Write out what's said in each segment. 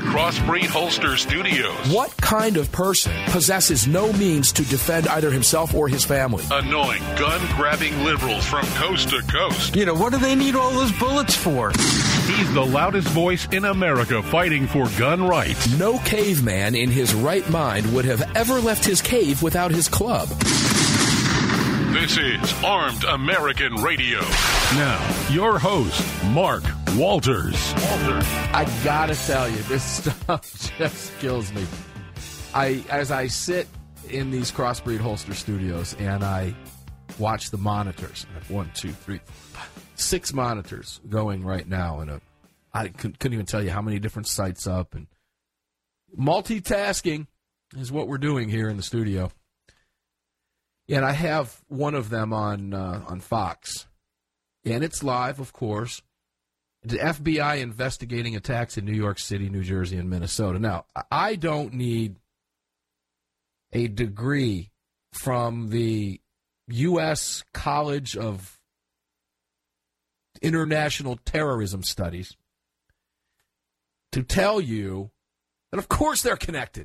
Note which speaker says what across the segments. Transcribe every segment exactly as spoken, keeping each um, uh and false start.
Speaker 1: Crossbreed Holster Studios.
Speaker 2: What kind of person possesses no means to defend either himself or his family?
Speaker 1: Annoying, gun-grabbing liberals from coast to coast.
Speaker 3: You know, what do they need all those bullets for?
Speaker 1: He's the loudest voice in America fighting for gun rights.
Speaker 2: No caveman in his right mind would have ever left his cave without his club.
Speaker 1: This is Armed American Radio. Now, your host, Mark Walters. Walters.
Speaker 4: I gotta tell you, this stuff just kills me. I, as I sit in these Crossbreed Holster Studios and I watch the monitors, I have one, two, three, four, five, six monitors going right now, and a, I couldn't, couldn't even tell you how many different sites up, and multitasking is what we're doing here in the studio. And I have one of them on uh, on Fox, and it's live, of course. The F B I investigating attacks in New York City, New Jersey, and Minnesota. Now, I don't need a degree from the U S College of International Terrorism Studies to tell you that, of course, they're connected.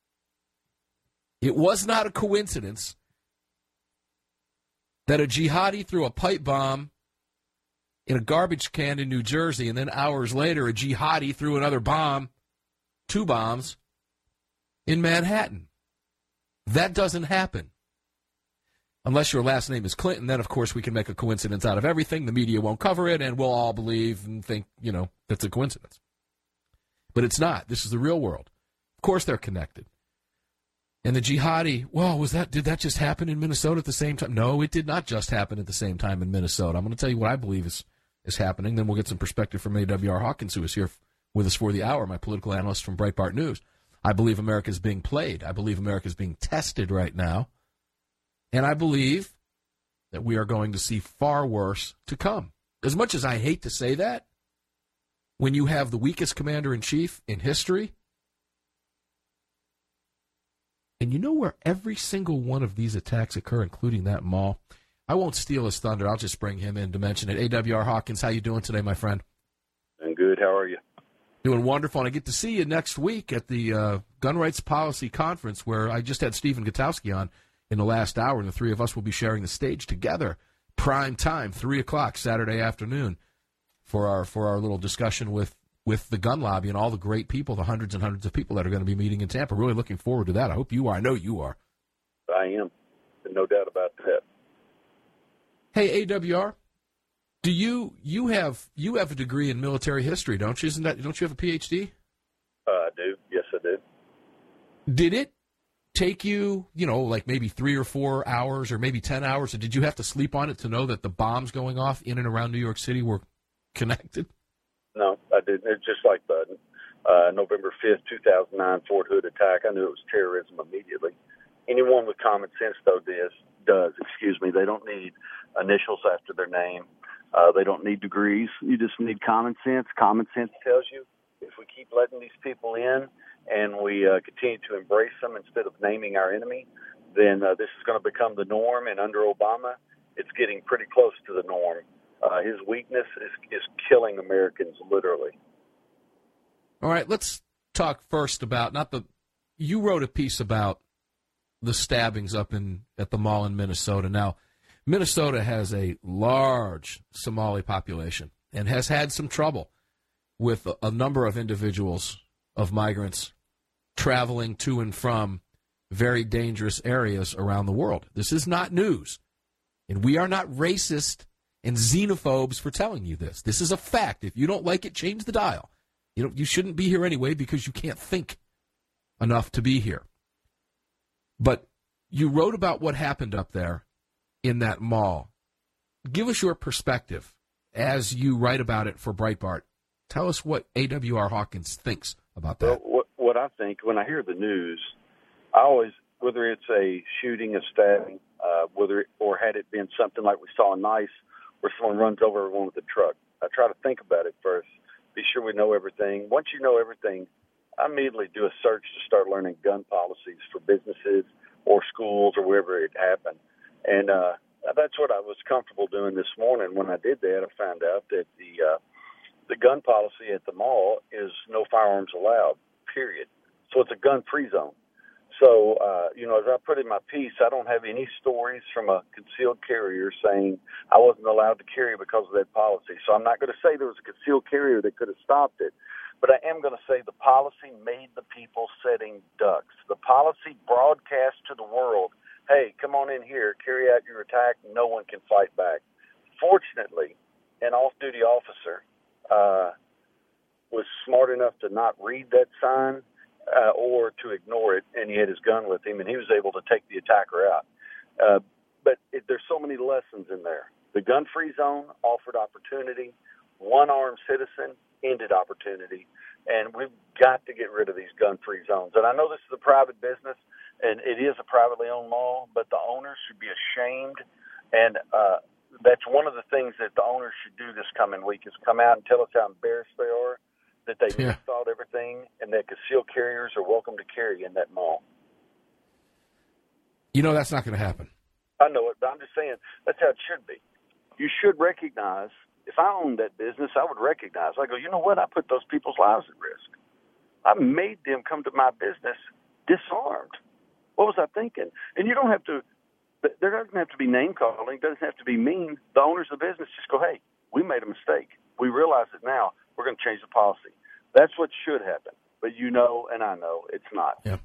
Speaker 4: It was not a coincidence that a jihadi threw a pipe bomb in a garbage can in New Jersey, and then hours later, a jihadi threw another bomb, two bombs, in Manhattan. That doesn't happen. Unless your last name is Clinton, then, of course, we can make a coincidence out of everything. The media won't cover it, and we'll all believe and think, you know, that's a coincidence. But it's not. This is the real world. Of course they're connected. And the jihadi, well, was that, did that just happen in Minnesota at the same time? No, it did not just happen at the same time in Minnesota. I'm going to tell you what I believe is, is happening. Then we'll get some perspective from A W R Hawkins, who is here with us for the hour, my political analyst from Breitbart News. I believe America is being played. I believe America is being tested right now. And I believe that we are going to see far worse to come. As much as I hate to say that, when you have the weakest commander-in-chief in history, and you know where every single one of these attacks occur, including that mall? I won't steal his thunder. I'll just bring him in to mention it. A W R Hawkins, how you doing today, my friend?
Speaker 5: I'm good. How are you?
Speaker 4: Doing wonderful. And I get to see you next week at the uh, Gun Rights Policy Conference, where I just had Stephen Gutowski on in the last hour, and the three of us will be sharing the stage together, prime time, three o'clock Saturday afternoon, for our for our little discussion with with the gun lobby and all the great people, the hundreds and hundreds of people that are going to be meeting in Tampa. Really looking forward to that. I hope you are. I know you are.
Speaker 5: I am. No doubt about that.
Speaker 4: Hey, A W R, do you you have you have a degree in military history, don't you? Isn't that, don't you have a P H D?
Speaker 5: Uh, I do. Yes, I do.
Speaker 4: Did it take you, you know, like maybe three or four hours or maybe ten hours, or did you have to sleep on it to know that the bombs going off in and around New York City were connected?
Speaker 5: No, I didn't. It's just like the uh, November fifth, two thousand nine Fort Hood attack. I knew it was terrorism immediately. Anyone with common sense, though, does, does, excuse me, they don't need initials after their name. Uh, they don't need degrees. You just need common sense. Common sense tells you if we keep letting these people in and we uh, continue to embrace them instead of naming our enemy, then uh, this is going to become the norm. And under Obama, it's getting pretty close to the norm. Uh, his weakness is, is killing Americans, literally.
Speaker 4: All right, let's talk first about, not the, you wrote a piece about the stabbings up in at the mall in Minnesota. Now, Minnesota has a large Somali population and has had some trouble with a, a number of individuals, of migrants, traveling to and from very dangerous areas around the world. This is not news. And we are not racist and xenophobes for telling you this. This is a fact. If you don't like it, change the dial. You know, you shouldn't be here anyway because you can't think enough to be here. But you wrote about what happened up there in that mall. Give us your perspective as you write about it for Breitbart. Tell us what A W R Hawkins thinks about that.
Speaker 5: Well, what, what I think, when I hear the news, I always, whether it's a shooting, a stabbing, uh, whether it, or had it been something like we saw in Nice, where someone runs over everyone with a truck, I try to think about it first, be sure we know everything. Once you know everything, I immediately do a search to start learning gun policies for businesses or schools or wherever it happened. And uh, that's what I was comfortable doing this morning. When I did that, I found out that the uh, the gun policy at the mall is no firearms allowed, period. So it's a gun-free zone. So, uh, you know, as I put in my piece, I don't have any stories from a concealed carrier saying I wasn't allowed to carry because of that policy. So I'm not going to say there was a concealed carrier that could have stopped it, but I am going to say the policy made the people setting ducks. The policy broadcast to the world, hey, come on in here, carry out your attack, no one can fight back. Fortunately, an off-duty officer uh, was smart enough to not read that sign uh, or to ignore it, and he had his gun with him, and he was able to take the attacker out. Uh, but it, there's so many lessons in there. The gun-free zone offered opportunity. One armed citizen ended opportunity, and we've got to get rid of these gun-free zones. And I know this is a private business, and it is a privately owned mall, but the owners should be ashamed, and uh, that's one of the things that the owners should do this coming week is come out and tell us how embarrassed they are that they
Speaker 4: yeah.
Speaker 5: installed everything and that concealed carriers are welcome to carry in that mall.
Speaker 4: You know that's not going to happen.
Speaker 5: I know it, but I'm just saying that's how it should be. You should recognize, if I owned that business, I would recognize. I go, you know what? I put those people's lives at risk. I made them come to my business disarmed. What was I thinking? And you don't have to, there doesn't have to be name calling. It doesn't have to be mean. The owners of the business just go, hey, we made a mistake. We realize it now. We're going to change the policy. That's what should happen. But you know, and I know, it's not.
Speaker 4: Yeah.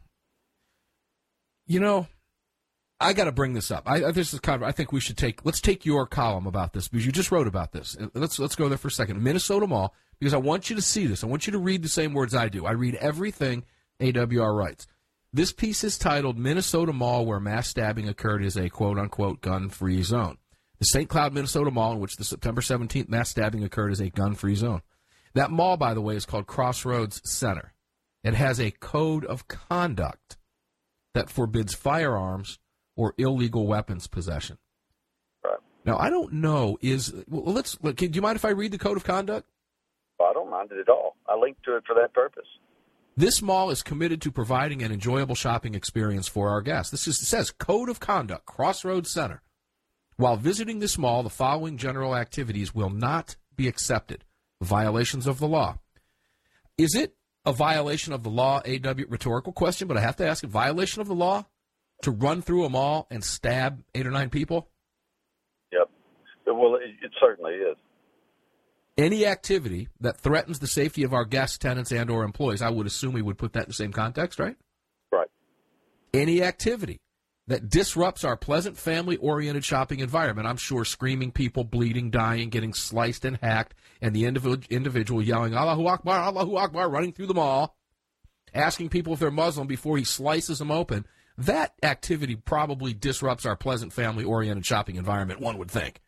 Speaker 4: You know, I got to bring this up. I, this is kind of, I think we should take, let's take your column about this, because you just wrote about this. Let's let's go there for a second. Minnesota Mall, because I want you to see this. I want you to read the same words I do. I read everything A W R writes. This piece is titled, Minnesota Mall Where Mass Stabbing Occurred is a quote-unquote gun-free zone. The Saint Cloud, Minnesota Mall, in which the September seventeenth mass stabbing occurred, is a gun-free zone. That mall, by the way, is called Crossroads Center. It has a code of conduct that forbids firearms or illegal weapons possession.
Speaker 5: Right.
Speaker 4: Now, I don't know, is, well, let's, do you mind if I read the code of conduct?
Speaker 5: Well, I don't mind it at all. I linked to it for that purpose.
Speaker 4: This mall is committed to providing an enjoyable shopping experience for our guests. This is, it says, Code of Conduct, Crossroads Center. While visiting this mall, the following general activities will not be accepted. Violations of the law. Is it a violation of the law, A W? Rhetorical question, but I have to ask, a violation of the law to run through a mall and stab eight or nine people?
Speaker 5: Yep. Well, it, it certainly is.
Speaker 4: Any activity that threatens the safety of our guests, tenants, and or employees, I would assume we would put that in the same context, right?
Speaker 5: Right.
Speaker 4: Any activity that disrupts our pleasant, family-oriented shopping environment. I'm sure screaming people, bleeding, dying, getting sliced and hacked, and the individual, individual yelling, Allahu Akbar, Allahu Akbar, running through the mall, asking people if they're Muslim before he slices them open. That activity probably disrupts our pleasant, family-oriented shopping environment, one would think.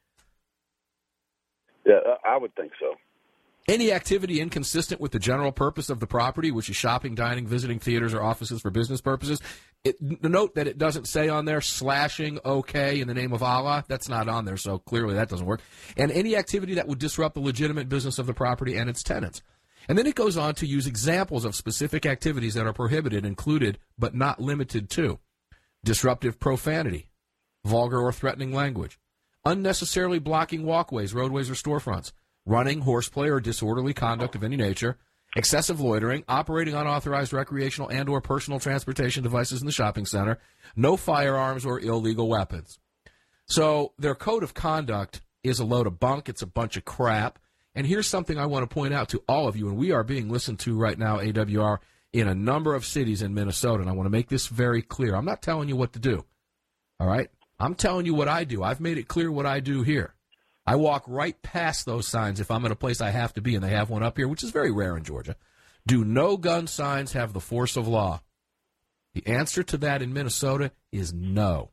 Speaker 5: Yeah, I would think so.
Speaker 4: Any activity inconsistent with the general purpose of the property, which is shopping, dining, visiting theaters, or offices for business purposes. It, note that it doesn't say on there slashing okay in the name of Allah. That's not on there, so clearly that doesn't work. And any activity that would disrupt the legitimate business of the property and its tenants. And then it goes on to use examples of specific activities that are prohibited, included but not limited to disruptive profanity, vulgar or threatening language, unnecessarily blocking walkways, roadways, or storefronts, running, horseplay, or disorderly conduct of any nature, excessive loitering, operating unauthorized recreational and or personal transportation devices in the shopping center, no firearms or illegal weapons. So their code of conduct is a load of bunk. It's a bunch of crap. And here's something I want to point out to all of you, and we are being listened to right now, A W R, in a number of cities in Minnesota, and I want to make this very clear. I'm not telling you what to do, all right? I'm telling you what I do. I've made it clear what I do here. I walk right past those signs if I'm in a place I have to be, and they have one up here, which is very rare in Georgia. Do no gun signs have the force of law? The answer to that in Minnesota is no.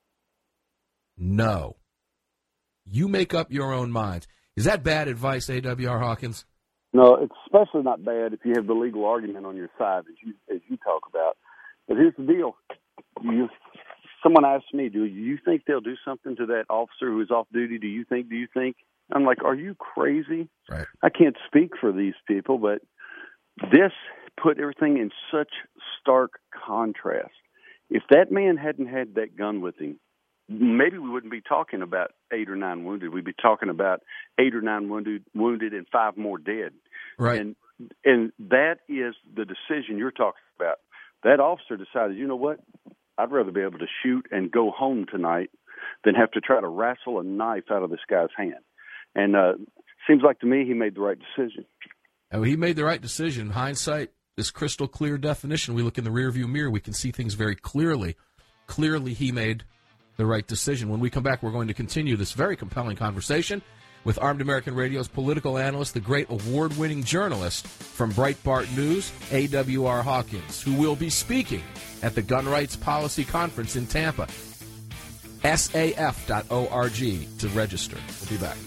Speaker 4: No. You make up your own minds. Is that bad advice, A W R Hawkins?
Speaker 6: No, it's especially not bad if you have the legal argument on your side, as you as you talk about. But here's the deal. You, someone asked me, do you think they'll do something to that officer who's off duty? Do you think? Do you think? I'm like, are you crazy?
Speaker 4: Right.
Speaker 6: I can't speak for these people, but this put everything in such stark contrast. If that man hadn't had that gun with him, maybe we wouldn't be talking about eight or nine wounded. We'd be talking about eight or nine wounded, wounded and five more dead.
Speaker 4: Right.
Speaker 6: And and that is the decision you're talking about. That officer decided, you know what? I'd rather be able to shoot and go home tonight than have to try to wrestle a knife out of this guy's hand. And uh, seems like to me he made the right decision.
Speaker 4: Oh, he made the right decision. Hindsight is crystal clear definition. We look in the rearview mirror, we can see things very clearly. Clearly he made the right decision. When we come back, we're going to continue this very compelling conversation with Armed American Radio's political analyst, the great award-winning journalist from Breitbart News, A W R Hawkins, who will be speaking at the Gun Rights Policy Conference in Tampa. S A F dot org to register. We'll be back.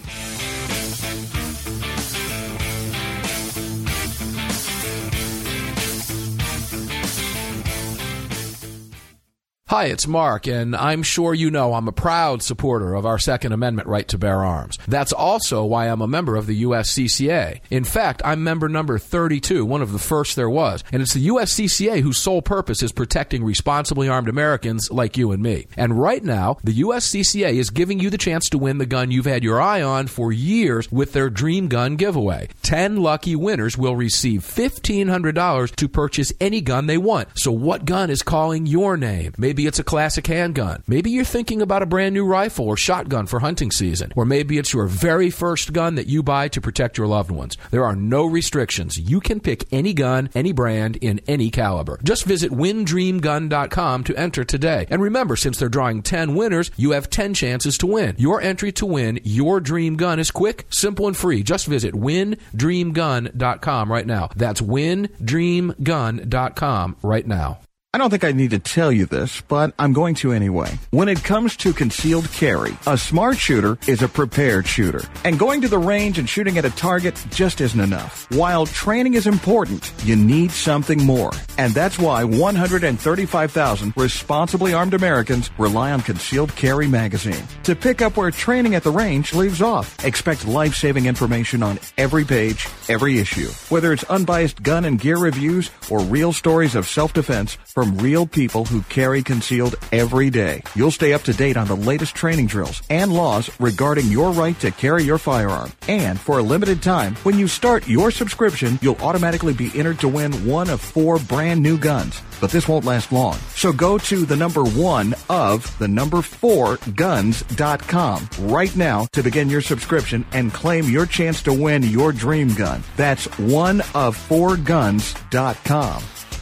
Speaker 4: Hi, it's Mark, and I'm sure you know I'm a proud supporter of our Second Amendment right to bear arms. That's also why I'm a member of the U S C C A. In fact, I'm member number thirty-two, one of the first there was, and it's the U S C C A whose sole purpose is protecting responsibly armed Americans like you and me. And right now, the U S C C A is giving you the chance to win the gun you've had your eye on for years with their Dream Gun giveaway. Ten lucky winners will receive fifteen hundred dollars to purchase any gun they want. So what gun is calling your name? Maybe it's a classic handgun. Maybe you're thinking about a brand new rifle or shotgun for hunting season. Or maybe it's your very first gun that you buy to protect your loved ones. There are no restrictions. You can pick any gun, any brand, in any caliber. Just visit win dream gun dot com to enter today. And remember, since they're drawing ten winners, you have ten chances to win. Your entry to win your dream gun is quick, simple, and free. Just visit win dream gun dot com right now. That's win dream gun dot com right now.
Speaker 7: I don't think I need to tell you this, but I'm going to anyway. When it comes to concealed carry, a smart shooter is a prepared shooter. And going to the range and shooting at a target just isn't enough. While training is important, you need something more. And that's why one hundred thirty-five thousand responsibly armed Americans rely on Concealed Carry Magazine to pick up where training at the range leaves off. Expect life-saving information on every page, every issue. Whether it's unbiased gun and gear reviews or real stories of self-defense from real people who carry concealed every day. You'll stay up to date on the latest training drills and laws regarding your right to carry your firearm. And for a limited time, when you start your subscription, you'll automatically be entered to win one of four brand new guns. But this won't last long. So go to the number one of the number four guns dot com right now to begin your subscription and claim your chance to win your dream gun. That's one of four guns dot com.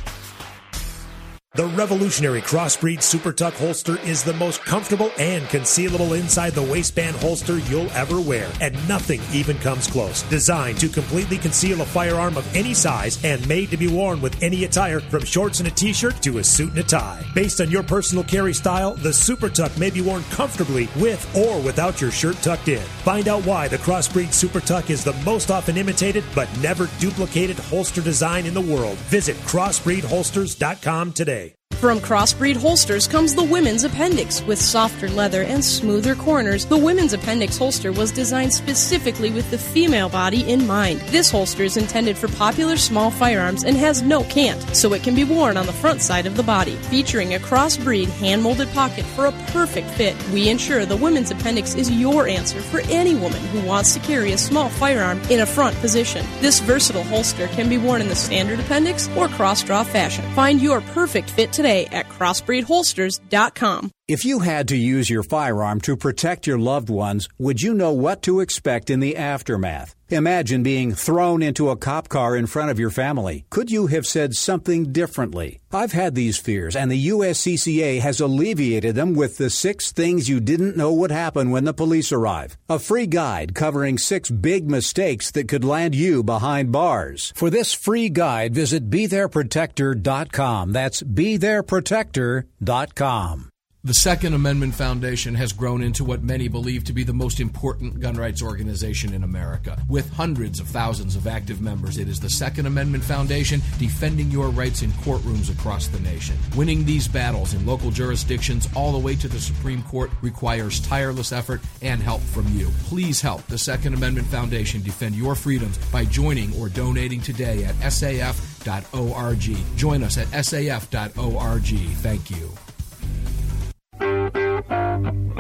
Speaker 8: The revolutionary Crossbreed Super Tuck holster is the most comfortable and concealable inside the waistband holster you'll ever wear, and nothing even comes close. Designed to completely conceal a firearm of any size and made to be worn with any attire, from shorts and a t-shirt to a suit and a tie. Based on your personal carry style, the Super Tuck may be worn comfortably with or without your shirt tucked in. Find out why the Crossbreed Super Tuck is the most often imitated but never duplicated holster design in the world. Visit crossbreed holsters dot com today.
Speaker 9: From Crossbreed Holsters comes the Women's Appendix. With softer leather and smoother corners, the Women's Appendix holster was designed specifically with the female body in mind. This holster is intended for popular small firearms and has no cant, so it can be worn on the front side of the body. Featuring a Crossbreed hand-molded pocket for a perfect fit, we ensure the Women's Appendix is your answer for any woman who wants to carry a small firearm in a front position. This versatile holster can be worn in the standard appendix or cross-draw fashion. Find your perfect fit today at crossbreed holsters dot com.
Speaker 10: If you had to use your firearm to protect your loved ones, would you know what to expect in the aftermath? Imagine being thrown into a cop car in front of your family. Could you have said something differently? I've had these fears, and the U S C C A has alleviated them with the six things you didn't know would happen when the police arrive. A free guide covering six big mistakes that could land you behind bars. For this free guide, visit be there protector dot com. That's be there protector dot com.
Speaker 4: The Second Amendment Foundation has grown into what many believe to be the most important gun rights organization in America. With hundreds of thousands of active members, it is the Second Amendment Foundation defending your rights in courtrooms across the nation. Winning these battles in local jurisdictions all the way to the Supreme Court requires tireless effort and help from you. Please help the Second Amendment Foundation defend your freedoms by joining or donating today at S A F dot org. Join us at S A F dot org. Thank you.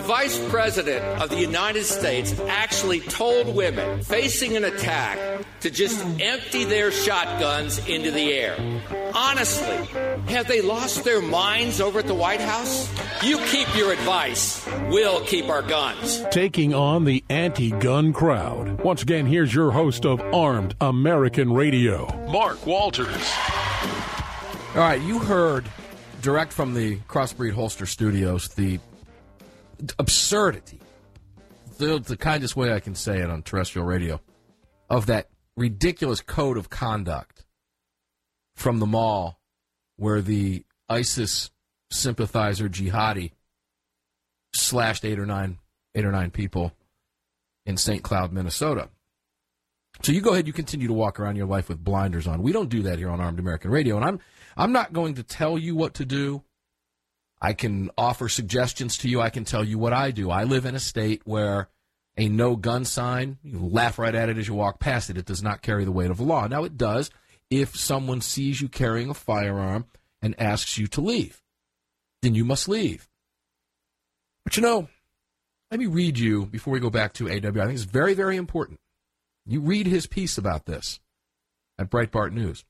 Speaker 11: Vice President of the United States actually told women facing an attack to just empty their shotguns into the air. Honestly, have they lost their minds over at the White House? You keep your advice. We'll keep our guns.
Speaker 1: Taking on the anti-gun crowd. Once again, here's your host of Armed American Radio, Mark Walters.
Speaker 4: All right, you heard direct from the Crossbreed Holster Studios the absurdity, the, the kindest way I can say it on terrestrial radio, of that ridiculous code of conduct from the mall where the ISIS sympathizer jihadi slashed eight or nine, eight or nine people in Saint Cloud, Minnesota. So you go ahead, you continue to walk around your life with blinders on. We don't do that here on Armed American Radio, and I'm I'm not going to tell you what to do. I can offer suggestions to you. I can tell you what I do. I live in a state where a no-gun sign, you laugh right at it as you walk past it. It does not carry the weight of the law. Now, it does if someone sees you carrying a firearm and asks you to leave. Then you must leave. But, you know, let me read you, before we go back to A W, I think it's very, very important. You read his piece about this at Breitbart News.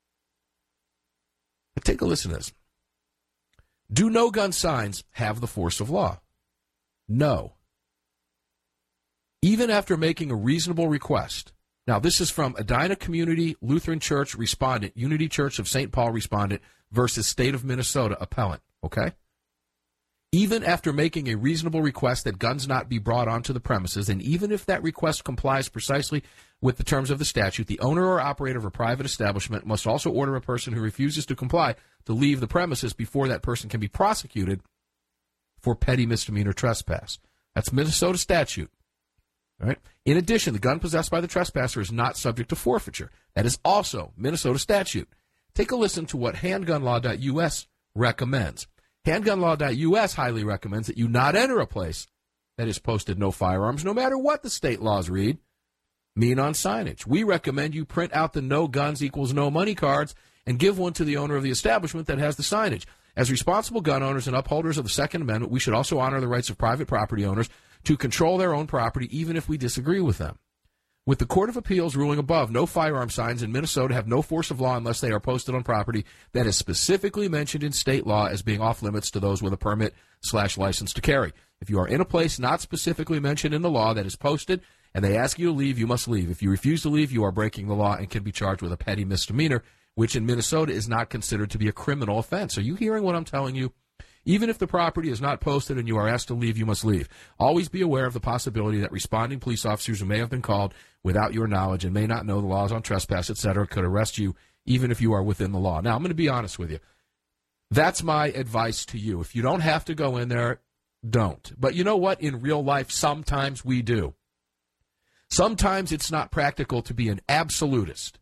Speaker 4: But take a listen to this. Do no-gun signs have the force of law? No. Even after making a reasonable request. Now, this is from Edina Community Lutheran Church respondent, Unity Church of Saint Paul respondent versus State of Minnesota appellant, okay? Even after making a reasonable request that guns not be brought onto the premises, and even if that request complies precisely with the terms of the statute, the owner or operator of a private establishment must also order a person who refuses to comply to leave the premises before that person can be prosecuted for petty misdemeanor trespass. That's Minnesota statute. All right. In addition, the gun possessed by the trespasser is not subject to forfeiture. That is also Minnesota statute. Take a listen to what handgun law dot U S recommends. handgun law dot U S highly recommends that you not enter a place that is posted no firearms, no matter what the state laws read, mean on signage. We recommend you print out the no guns equals no money cards and give one to the owner of the establishment that has the signage. As responsible gun owners and upholders of the Second Amendment, we should also honor the rights of private property owners to control their own property, even if we disagree with them. With the Court of Appeals ruling above, no firearm signs in Minnesota have no force of law unless they are posted on property that is specifically mentioned in state law as being off limits to those with a permit slash license to carry. If you are in a place not specifically mentioned in the law that is posted and they ask you to leave, you must leave. If you refuse to leave, you are breaking the law and can be charged with a petty misdemeanor, which in Minnesota is not considered to be a criminal offense. Are you hearing what I'm telling you? Even if the property is not posted and you are asked to leave, you must leave. Always be aware of the possibility that responding police officers who may have been called without your knowledge and may not know the laws on trespass, et cetera, could arrest you even if you are within the law. Now, I'm going to be honest with you. That's my advice to you. If you don't have to go in there, don't. But you know what? In real life, sometimes we do. Sometimes it's not practical to be an absolutist.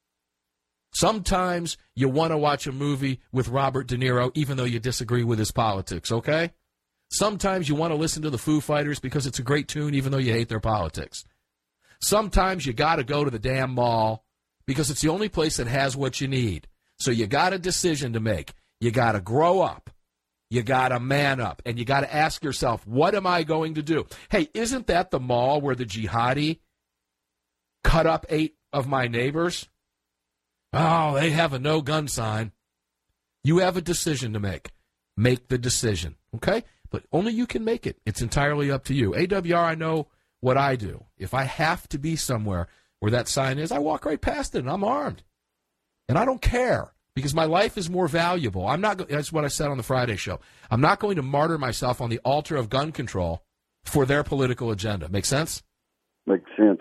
Speaker 4: Sometimes you want to watch a movie with Robert De Niro even though you disagree with his politics, okay? Sometimes you want to listen to the Foo Fighters because it's a great tune even though you hate their politics. Sometimes you got to go to the damn mall because it's the only place that has what you need. So you got a decision to make. You got to grow up. You got to man up. And you got to ask yourself, what am I going to do? Hey, isn't that the mall where the jihadi cut up eight of my neighbors? Oh, they have a no-gun sign. You have a decision to make. Make the decision, okay? But only you can make it. It's entirely up to you. A W R, I know what I do. If I have to be somewhere where that sign is, I walk right past it, and I'm armed. And I don't care, because my life is more valuable. I'm not. That's what I said on the Friday show. I'm not going to martyr myself on the altar of gun control for their political agenda. Make sense?
Speaker 6: Makes sense.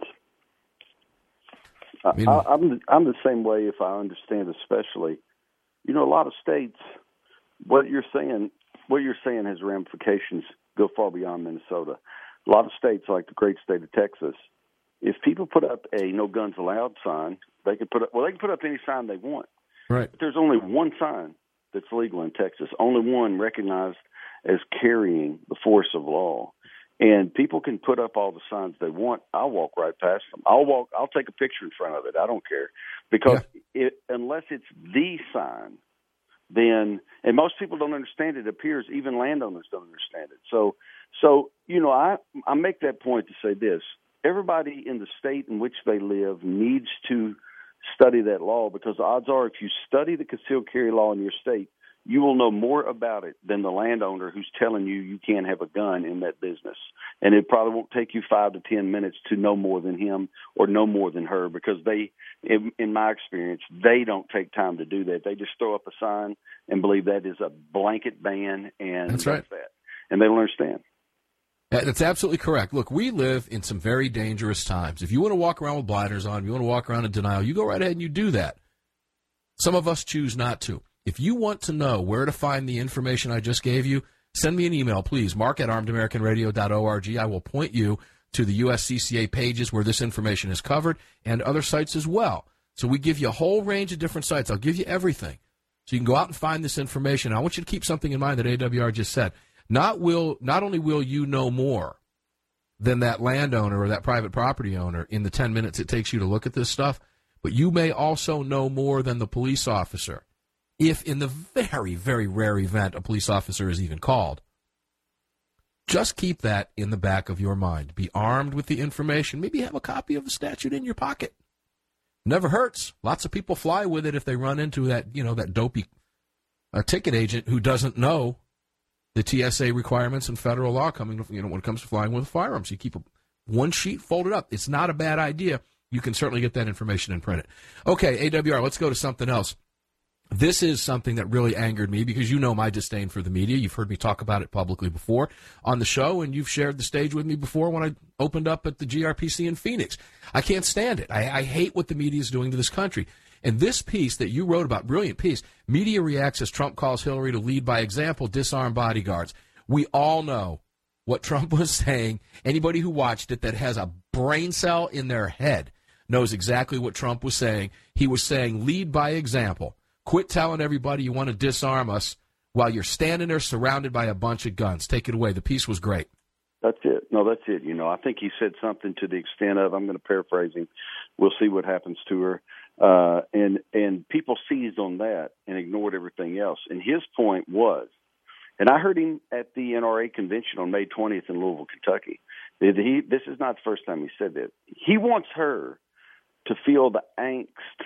Speaker 4: I mean,
Speaker 6: I, I'm I'm the same way. If I understand, especially, you know, a lot of states. What you're saying, what you're saying has ramifications go far beyond Minnesota. A lot of states, like the great state of Texas, if people put up a "No Guns Allowed" sign, they can put up. Well, they can put up any sign they want.
Speaker 4: Right.
Speaker 6: But there's only one sign that's legal in Texas. Only one recognized as carrying the force of law. And people can put up all the signs they want. I'll walk right past them. I'll walk. I'll take a picture in front of it. I don't care, because yeah. it, unless it's the sign, then and most people don't understand it. It appears even landowners don't understand it. So So, you know, I, I make that point to say this. Everybody in the state in which they live needs to study that law, because the odds are if you study the concealed carry law in your state, you will know more about it than the landowner who's telling you you can't have a gun in that business. And it probably won't take you five to ten minutes to know more than him or know more than her, because they, in, in my experience, they don't take time to do that. They just throw up a sign and believe that is a blanket ban, and
Speaker 4: that's, right.
Speaker 6: that's that. And they don't understand.
Speaker 4: That's absolutely correct. Look, we live in some very dangerous times. If you want to walk around with blinders on, if you want to walk around in denial, you go right ahead and you do that. Some of us choose not to. If you want to know where to find the information I just gave you, send me an email, please, mark at armed american radio dot org. I will point you to the U S C C A pages where this information is covered and other sites as well. So we give you a whole range of different sites. I'll give you everything. So you can go out and find this information. I want you to keep something in mind that A W R just said. Not will not only will you know more than that landowner or that private property owner in the ten minutes it takes you to look at this stuff, but you may also know more than the police officer. If in the very, very rare event a police officer is even called, just keep that in the back of your mind. Be armed with the information. Maybe have a copy of the statute in your pocket. Never hurts. Lots of people fly with it if they run into that, you know, that dopey uh, ticket agent who doesn't know the T S A requirements and federal law coming, you know, when it comes to flying with firearms. You keep a, one sheet folded up. It's not a bad idea. You can certainly get that information and print it. Okay, A W R, let's go to something else. This is something that really angered me because you know my disdain for the media. You've heard me talk about it publicly before on the show, and you've shared the stage with me before when I opened up at the G R P C in Phoenix. I can't stand it. I, I hate what the media is doing to this country. And this piece that you wrote about, brilliant piece, media reacts as Trump calls Hillary to lead by example, disarm bodyguards. We all know what Trump was saying. Anybody who watched it that has a brain cell in their head knows exactly what Trump was saying. He was saying lead by example. Quit telling everybody you want to disarm us while you're standing there surrounded by a bunch of guns. Take it away. The piece was great.
Speaker 6: That's it. No, that's it. You know, I think he said something to the extent of, I'm going to paraphrase him, we'll see what happens to her. Uh, and, and people seized on that and ignored everything else. And his point was, and I heard him at the N R A convention on May twentieth in Louisville, Kentucky. He, this is not the first time he said that. He wants her to feel the angst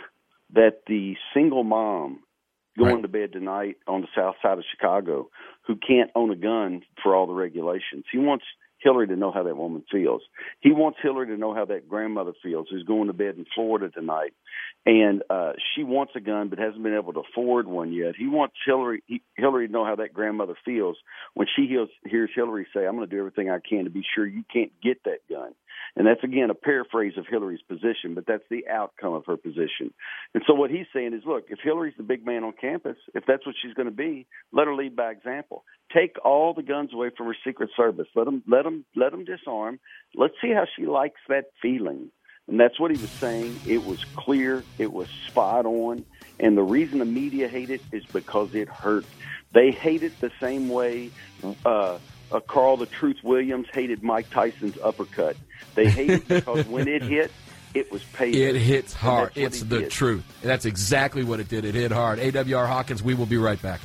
Speaker 6: that the single mom going right. to bed tonight on the south side of Chicago who can't own a gun for all the regulations. He wants Hillary to know how that woman feels. He wants Hillary to know how that grandmother feels who's going to bed in Florida tonight. And uh, she wants a gun but hasn't been able to afford one yet. He wants Hillary he, Hillary to know how that grandmother feels when she hears, hears Hillary say, I'm going to do everything I can to be sure you can't get that gun. And that's, again, a paraphrase of Hillary's position, but that's the outcome of her position. And so what he's saying is, look, if Hillary's the big man on campus, if that's what she's going to be, let her lead by example. Take all the guns away from her Secret Service. Let them, let them, let them disarm. Let's see how she likes that feeling. And that's what he was saying. It was clear. It was spot on. And the reason the media hate it is because it hurt. They hate it the same way uh, uh, Carl the Truth Williams hated Mike Tyson's uppercut. They hate it because when it hit, it was paid.
Speaker 4: It hits hard. It's the did. truth. That's exactly what it did. It hit hard. A W R Hawkins, we will be right back.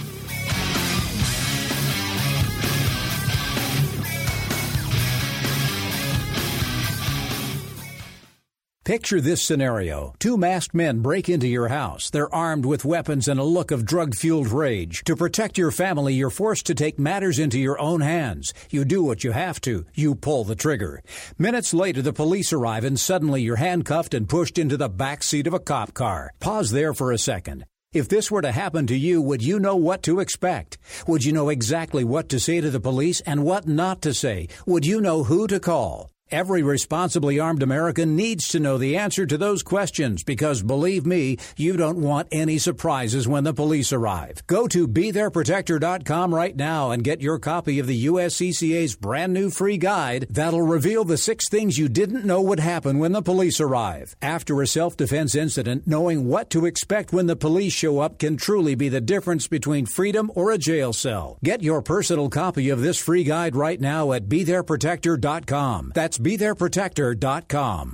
Speaker 10: Picture this scenario. Two masked men break into your house. They're armed with weapons and a look of drug-fueled rage. To protect your family, you're forced to take matters into your own hands. You do what you have to. You pull the trigger. Minutes later, the police arrive and suddenly you're handcuffed and pushed into the back seat of a cop car. Pause there for a second. If this were to happen to you, would you know what to expect? Would you know exactly what to say to the police and what not to say? Would you know who to call? Every responsibly armed American needs to know the answer to those questions because, believe me, you don't want any surprises when the police arrive. Go to be there protector dot com right now and get your copy of the U S C C A's brand new free guide that'll reveal the six things you didn't know would happen when the police arrive. After a self-defense incident, knowing what to expect when the police show up can truly be the difference between freedom or a jail cell. Get your personal copy of this free guide right now at be there protector dot com. That's be there protector dot com.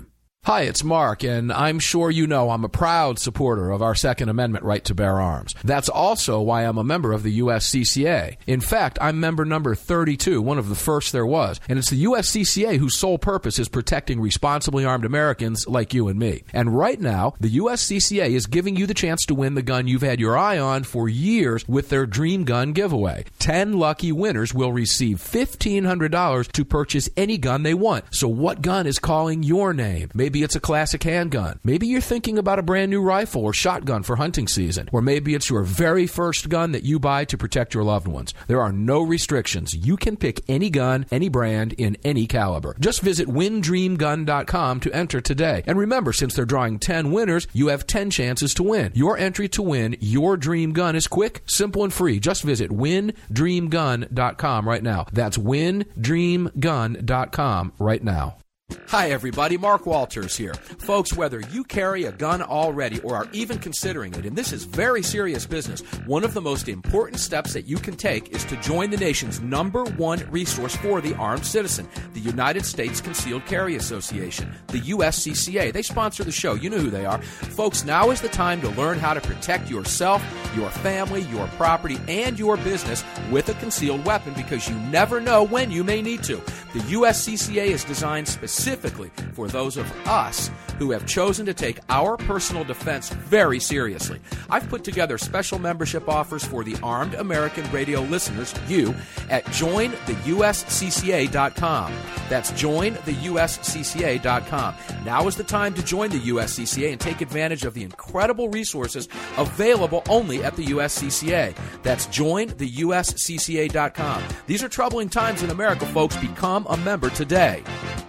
Speaker 2: Hi, it's Mark, and I'm sure you know I'm a proud supporter of our Second Amendment right to bear arms. That's also why I'm a member of the U S C C A. In fact, I'm member number thirty-two, one of the first there was, and it's the U S C C A whose sole purpose is protecting responsibly armed Americans like you and me. And right now, the U S C C A is giving you the chance to win the gun you've had your eye on for years with their Dream Gun giveaway. Ten lucky winners will receive fifteen hundred dollars to purchase any gun they want. So what gun is calling your name? Maybe it's a classic handgun. Maybe you're thinking about a brand new rifle or shotgun for hunting season. Or maybe it's your very first gun that you buy to protect your loved ones. There are no restrictions. You can pick any gun, any brand, in any caliber. Just visit win dream gun dot com to enter today. And remember, since they're drawing ten winners, you have ten chances to win. Your entry to win your dream gun is quick, simple, and free. Just visit win dream gun dot com right now. That's win dream gun dot com right now. Hi, everybody. Mark Walters here. Folks, whether you carry a gun already or are even considering it, and this is very serious business, one of the most important steps that you can take is to join the nation's number one resource for the armed citizen, the United States Concealed Carry Association, the U S C C A. They sponsor the show. You know who they are. Folks, now is the time to learn how to protect yourself, your family, your property, and your business with a concealed weapon, because you never know when you may need to. The U S C C A is designed specifically Specifically for those of us who have chosen to take our personal defense very seriously. I've put together special membership offers for the armed American radio listeners, you, at join the U S C C A dot com. That's join the U S C C A dot com. Now is the time to join the U S C C A and take advantage of the incredible resources available only at the U S C C A. That's join the U S C C A dot com. These are troubling times in America, folks. Become a member today.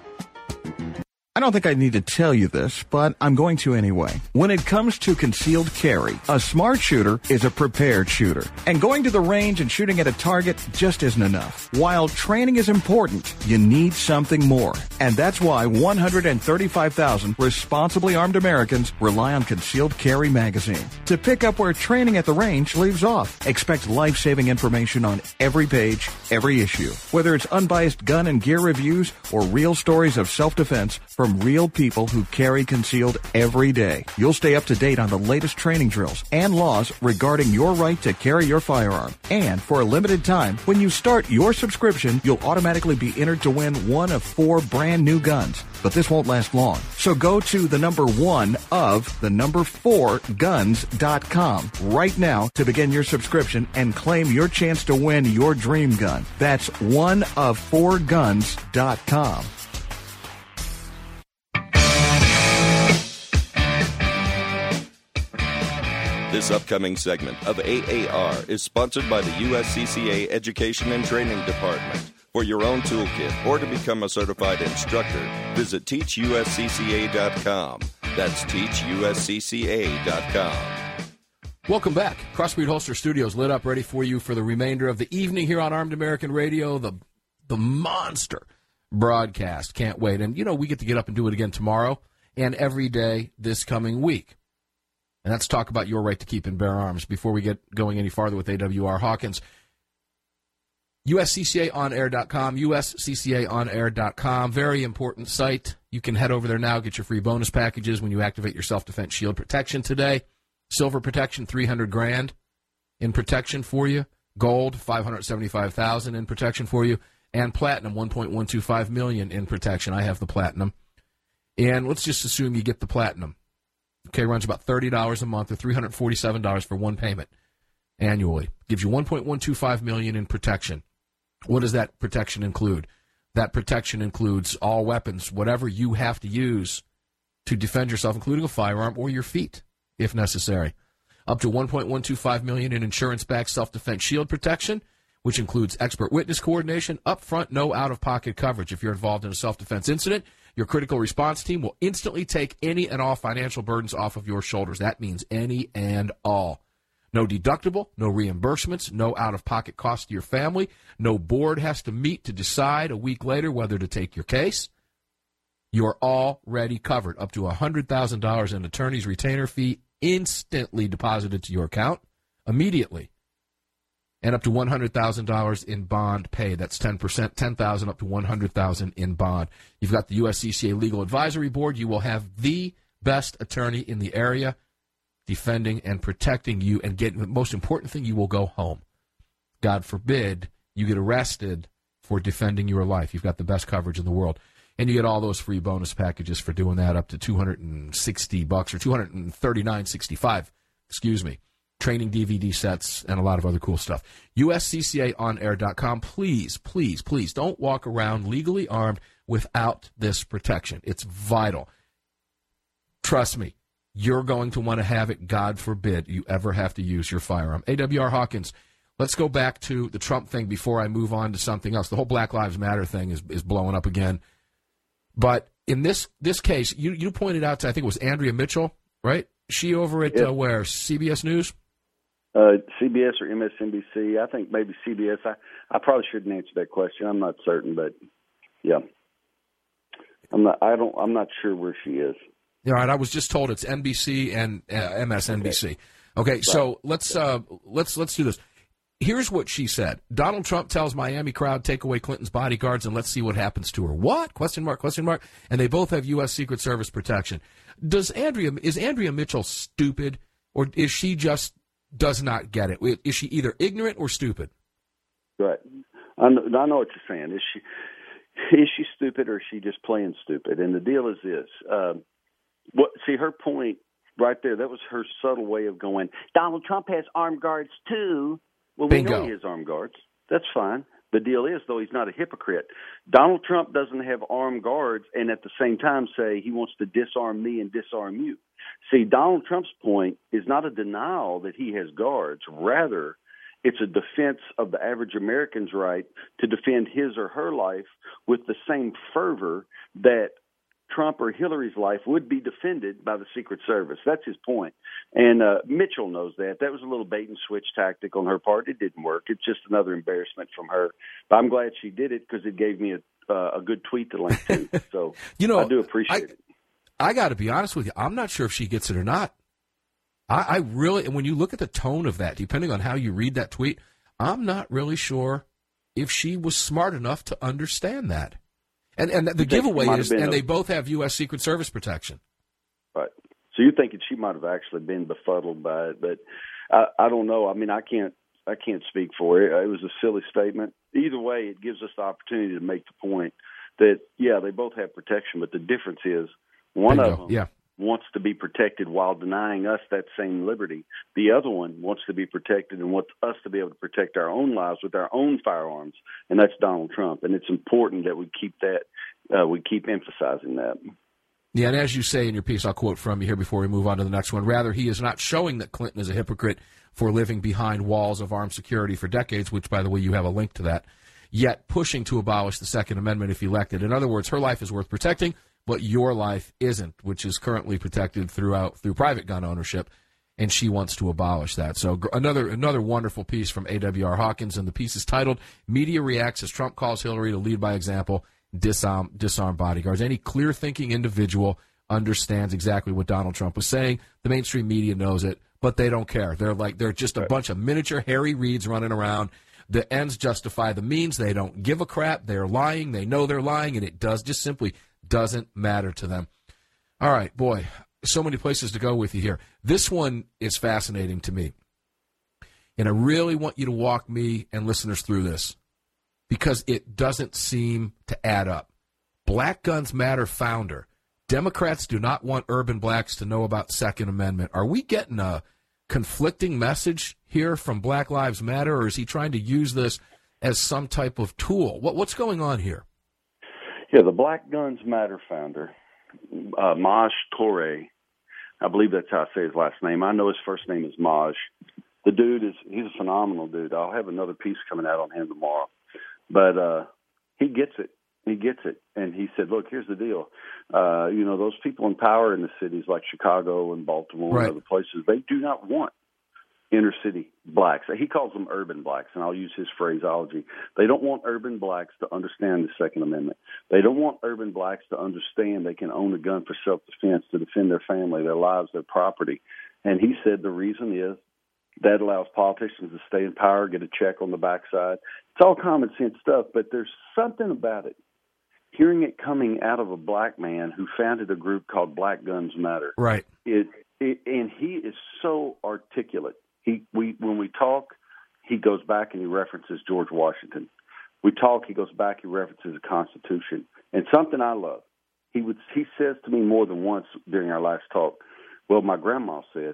Speaker 7: I don't think I need to tell you this, but I'm going to anyway. When it comes to concealed carry, a smart shooter is a prepared shooter. And going to the range and shooting at a target just isn't enough. While training is important, you need something more. And that's why one hundred thirty-five thousand responsibly armed Americans rely on Concealed Carry magazine to pick up where training at the range leaves off. Expect life-saving information on every page, every issue. Whether it's unbiased gun and gear reviews or real stories of self-defense from real people who carry concealed every day. You'll stay up to date on the latest training drills and laws regarding your right to carry your firearm. And for a limited time, when you start your subscription, you'll automatically be entered to win one of four brand new guns. But this won't last long. So go to the number one of the number four guns dot com right now to begin your subscription and claim your chance to win your dream gun. That's one of four guns dot com.
Speaker 12: This upcoming segment of A A R is sponsored by the U S C C A Education and Training Department. For your own toolkit or to become a certified instructor, visit teach U S C C A dot com. That's teach U S C C A dot com.
Speaker 2: Welcome back. Crossbreed Holster Studios lit up, ready for you for the remainder of the evening here on Armed American Radio, the the monster broadcast. Can't wait. And, you know, we get to get up and do it again tomorrow and every day this coming week. And let's talk about your right to keep and bear arms before we get going any farther with A W R Hawkins. U S C C A on air dot com, U S C C A on air dot com. Very important site. You can head over there now, get your free bonus packages when you activate your self-defense shield protection today. Silver protection, three hundred grand in protection for you. Gold, five hundred seventy-five thousand in protection for you. And platinum, one point one two five million in protection. I have the platinum. And let's just assume you get the platinum. Okay, runs about thirty dollars a month or three hundred forty-seven dollars for one payment annually. Gives you one point one two five million dollars in protection. What does that protection include? That protection includes all weapons, whatever you have to use to defend yourself, including a firearm or your feet, if necessary. Up to one point one two five million dollars in insurance-backed self-defense shield protection, which includes expert witness coordination, upfront, no out-of-pocket coverage. If you're involved in a self-defense incident, your critical response team will instantly take any and all financial burdens off of your shoulders. That means any and all. No deductible, no reimbursements, no out-of-pocket costs to your family. No board has to meet to decide a week later whether to take your case. You are already covered. Up to one hundred thousand dollars in attorney's retainer fee instantly deposited to your account immediately. and up to one hundred thousand dollars in bond pay. That's ten percent, ten thousand dollars up to one hundred thousand dollars in bond. You've got the U S C C A Legal Advisory Board. You will have the best attorney in the area defending and protecting you, and get the most important thing, you will go home. God forbid you get arrested for defending your life. You've got the best coverage in the world. And you get all those free bonus packages for doing that, up to two hundred sixty bucks or two hundred thirty-nine sixty-five, excuse me. Training D V D sets and a lot of other cool stuff. U S C C A on air dot com. Please, please, please don't walk around legally armed without this protection. It's vital. Trust me, you're going to want to have it. God forbid you ever have to use your firearm. A W R Hawkins, let's go back to the Trump thing before I move on to something else. The whole Black Lives Matter thing is, is blowing up again. But in this this case, you, you pointed out to, I think it was Andrea Mitchell, right? She over at
Speaker 6: Yep.
Speaker 2: uh, where? C B S News?
Speaker 6: Uh, C B S or M S N B C. I think maybe C B S. I, I probably shouldn't answer that question. I'm not certain, but yeah, I'm not. I don't. I'm not sure where she is.
Speaker 2: All right, I was just told it's N B C and uh, M S N B C. Okay, okay right. so let's uh, let's let's do this. Here's what she said. Donald Trump tells Miami crowd, take away Clinton's bodyguards and let's see what happens to her. What? Question mark, question mark. And they both have U S Secret Service protection. Does Andrea, is Andrea Mitchell stupid, or is she just does not get it? Is she either ignorant or stupid?
Speaker 6: Right. I know, I know what you're saying. Is she, is she stupid, or is she just playing stupid? And the deal is this. Um, what, see, her point right there, that was her subtle way of going, Donald Trump has armed guards too. Well,
Speaker 2: Bingo.
Speaker 6: we know he has armed guards. That's fine. The deal is, though, he's not a hypocrite. Donald Trump doesn't have armed guards and at the same time say he wants to disarm me and disarm you. See, Donald Trump's point is not a denial that he has guards. Rather, it's a defense of the average American's right to defend his or her life with the same fervor that Trump or Hillary's life would be defended by the Secret Service. That's his point. And uh, Mitchell knows that. That was a little bait and switch tactic on her part. It didn't work. It's just another embarrassment from her. But I'm glad she did it because it gave me a, uh, a good tweet to link to. So
Speaker 2: you know,
Speaker 6: I do appreciate
Speaker 2: I,
Speaker 6: it.
Speaker 2: I got to be honest with you. I'm not sure if she gets it or not. I, I really, and when you look at the tone of that, depending on how you read that tweet, I'm not really sure if she was smart enough to understand that. And and the giveaway is, and a, they both have U S Secret Service protection.
Speaker 6: Right. So you're thinking she might have actually been befuddled by it, but I, I don't know. I mean, I can't I can't speak for it. It was a silly statement. Either way, it gives us the opportunity to make the point that, yeah, they both have protection, but the difference is one
Speaker 2: Bingo.
Speaker 6: of them
Speaker 2: yeah.
Speaker 6: wants to be protected while denying us that same liberty. The other one wants to be protected and wants us to be able to protect our own lives with our own firearms, and that's Donald Trump. And it's important that we keep that, uh, we keep emphasizing that.
Speaker 2: Yeah, and as you say in your piece, I'll quote from you here before we move on to the next one. Rather, he is not showing that Clinton is a hypocrite for living behind walls of armed security for decades, which, by the way, you have a link to that, yet pushing to abolish the Second Amendment if elected. In other words, her life is worth protecting, but your life isn't, which is currently protected throughout through private gun ownership, and she wants to abolish that. So another another wonderful piece from A W R Hawkins, and the piece is titled, Media Reacts as Trump Calls Hillary to Lead by Example, Disarm, disarm Bodyguards. Any clear-thinking individual understands exactly what Donald Trump was saying. The mainstream media knows it, but they don't care. They're like they're just a bunch of miniature Harry Reids running around. The ends justify the means. They don't give a crap. They're lying. They know they're lying, and it does just simply doesn't matter to them. All right, boy, so many places to go with you here. This one is fascinating to me, and I really want you to walk me and listeners through this because it doesn't seem to add up. Black Guns Matter founder. Democrats do not want urban blacks to know about Second Amendment. Are we getting a conflicting message here from Black Lives Matter, or is he trying to use this as some type of tool? What, what's going on here?
Speaker 6: Yeah, the Black Guns Matter founder, uh, Maj Toure, I believe that's how I say his last name. I know his first name is Maj. The dude is, he's a phenomenal dude. I'll have another piece coming out on him tomorrow. But uh, he gets it. He gets it. And he said, look, here's the deal. Uh, you know, those people in power in the cities like Chicago and Baltimore
Speaker 2: right.
Speaker 6: and other places, they do not want inner city blacks. He calls them urban blacks, and I'll use his phraseology. They don't want urban blacks to understand the Second Amendment. They don't want urban blacks to understand they can own a gun for self-defense, to defend their family, their lives, their property. And he said the reason is That allows politicians to stay in power, get a check on the backside. It's all common sense stuff, but there's something about it. Hearing it coming out of a black man who founded a group called Black Guns Matter.
Speaker 2: Right.
Speaker 6: It, it and he is so articulate. He we when we talk, he goes back and he references George Washington. We talk, he goes back, he references the Constitution. And something I love, he would he says to me more than once during our last talk, well, my grandma said,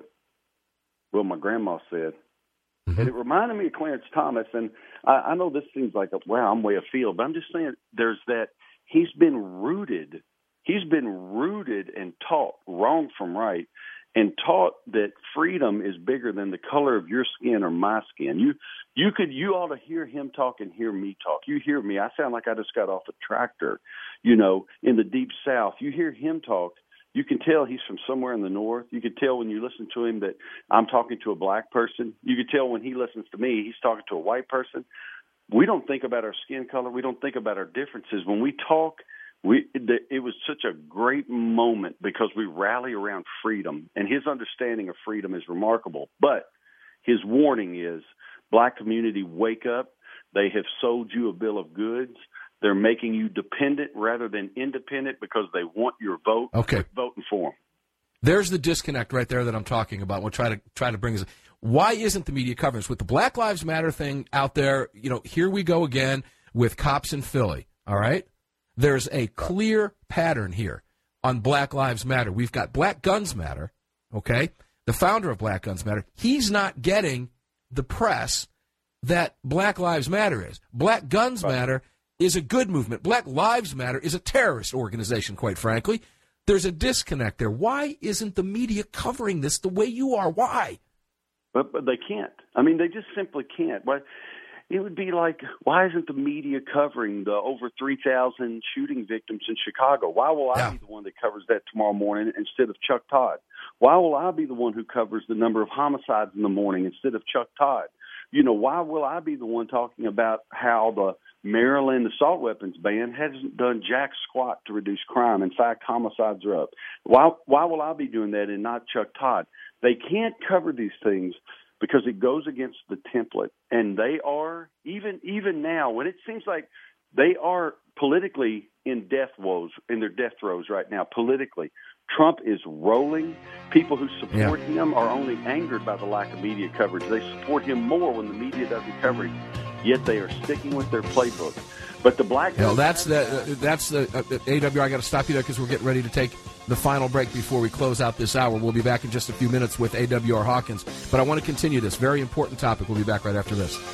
Speaker 6: well, my grandma said. Mm-hmm. And it reminded me of Clarence Thomas. And I, I know this seems like, a, wow, I'm way afield, but I'm just saying there's that he's been rooted, he's been rooted and taught wrong from right, and taught that freedom is bigger than the color of your skin or my skin. You you could you ought to hear him talk and hear me talk. You hear me, I sound like I just got off a tractor, you know, in the deep South. You hear him talk, you can tell he's from somewhere in the North. You can tell when you listen to him that I'm talking to a black person. You can tell when he listens to me, he's talking to a white person. We don't think about our skin color. We don't think about our differences. When we talk, We, it was such a great moment because we rally around freedom, and his understanding of freedom is remarkable. But his warning is, black community, wake up. They have sold you a bill of goods. They're making you dependent rather than independent because they want your vote.
Speaker 2: Okay.
Speaker 6: Quit voting for them.
Speaker 2: There's the disconnect right there that I'm talking about. We'll try to try to bring this. Why isn't the media coverage with the Black Lives Matter thing out there? You know, here we go again with cops in Philly. All right. There's a clear pattern here on Black Lives Matter. We've got Black Guns Matter, okay? The founder of Black Guns Matter, he's not getting the press that Black Lives Matter is. Black Guns Matter is a good movement. Black Lives Matter is a terrorist organization, quite frankly. There's a disconnect there. Why isn't the media covering this the way you are? Why?
Speaker 6: But, but they can't. I mean, they just simply can't. Why? It would be like, why isn't the media covering the over three thousand shooting victims in Chicago? Why will I yeah. be the one that covers that tomorrow morning instead of Chuck Todd? Why will I be the one who covers the number of homicides in the morning instead of Chuck Todd? You know, why will I be the one talking about how the Maryland assault weapons ban hasn't done jack squat to reduce crime? In fact, homicides are up. Why, why will I be doing that and not Chuck Todd? They can't cover these things because it goes against the template. And they are, even even now, when it seems like they are politically in death woes, in their death throes right now, politically. Trump is rolling. People who support yeah. him are only angered by the lack of media coverage. They support him more when the media doesn't cover him, yet they are sticking with their playbook. But the black...
Speaker 2: Well, that's the, uh, that's the uh, A W R, I got to stop you there because we're getting ready to take the final break before we close out this hour. We'll be back in just a few minutes with A W R Hawkins. But I want to continue this very important topic. We'll be back right after this.